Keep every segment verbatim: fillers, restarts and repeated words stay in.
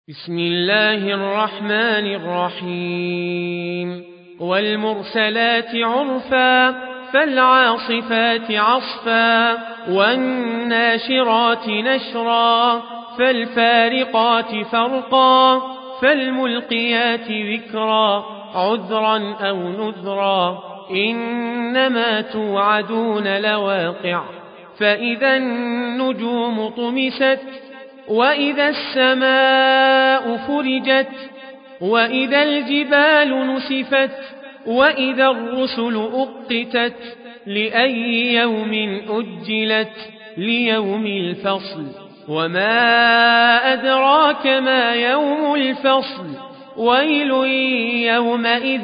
بسم الله الرحمن الرحيم والمرسلات عرفا فالعاصفات عصفا والناشرات نشرا فالفارقات فرقا فالملقيات ذكرا عذرا أو نذرا إنما توعدون لواقع فإذا النجوم طمست وإذا السماء فرجت وإذا الجبال نسفت وإذا الرسل أقتت لأي يوم أجلت ليوم الفصل وما أدراك ما يوم الفصل ويل يومئذ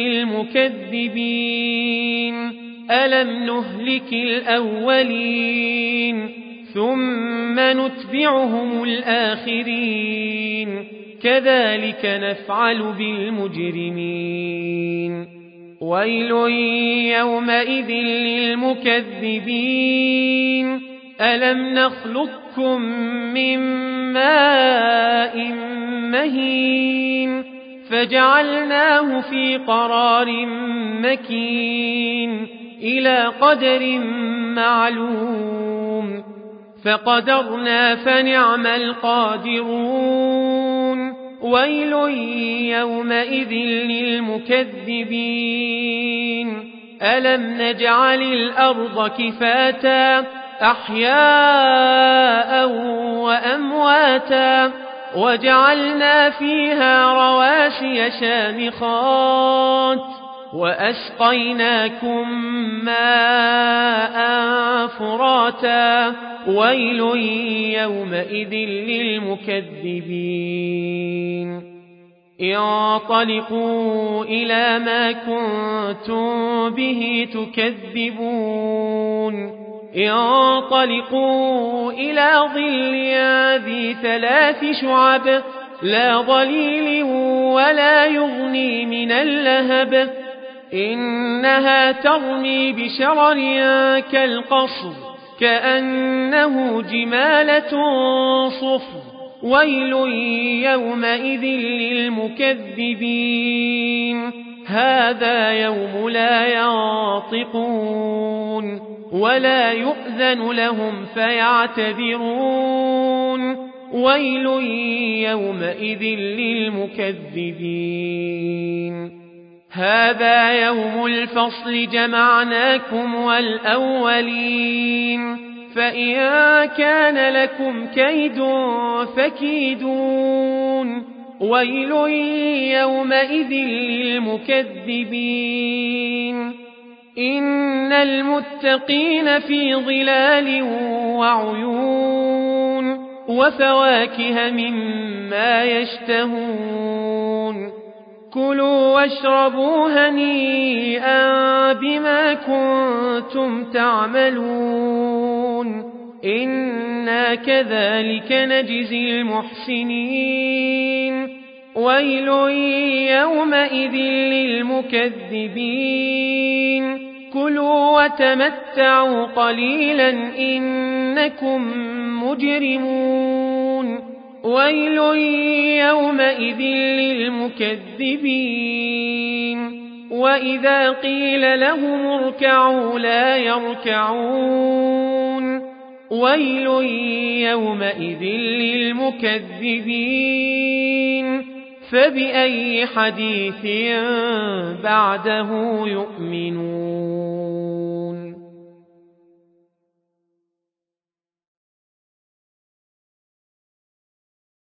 للمكذبين ألم نهلك الأولين ثم نتبعهم الآخرين كذلك نفعل بالمجرمين ويل يومئذ للمكذبين ألم نخلقكم من ماء مهين فجعلناه في قرار مكين إلى قدر معلوم فقدرنا فنعم القادرون ويل يومئذ للمكذبين ألم نجعل الأرض كفاتا أحياء وأمواتا وجعلنا فيها رواسي شامخات وأسقيناكم ماء فراتا ويل يومئذ للمكذبين انطلقوا إلى ما كنتم به تكذبون انطلقوا إلى ظل ذي ثلاث شعب لا ظليل ولا يغني من اللهب إنها ترمي بشرر كالقصر كأنه جمالة صفر ويل يومئذ للمكذبين هذا يوم لا ينطقون ولا يؤذن لهم فيعتذرون ويل يومئذ للمكذبين هذا يوم الفصل جمعناكم والأولين فإن كان لكم كيد فكيدون ويل يومئذ للمكذبين إن المتقين في ظلال وعيون وفواكه مما يشتهون كلوا واشربوا هنيئا بما كنتم تعملون إنا كذلك نجزي المحسنين ويل يومئذ للمكذبين كلوا وتمتعوا قليلا إنكم مجرمون ويل يومئذ للمكذبين وإذا قيل لهم اركعوا لا يركعون ويل يومئذ للمكذبين فبأي حديث بعده يؤمنون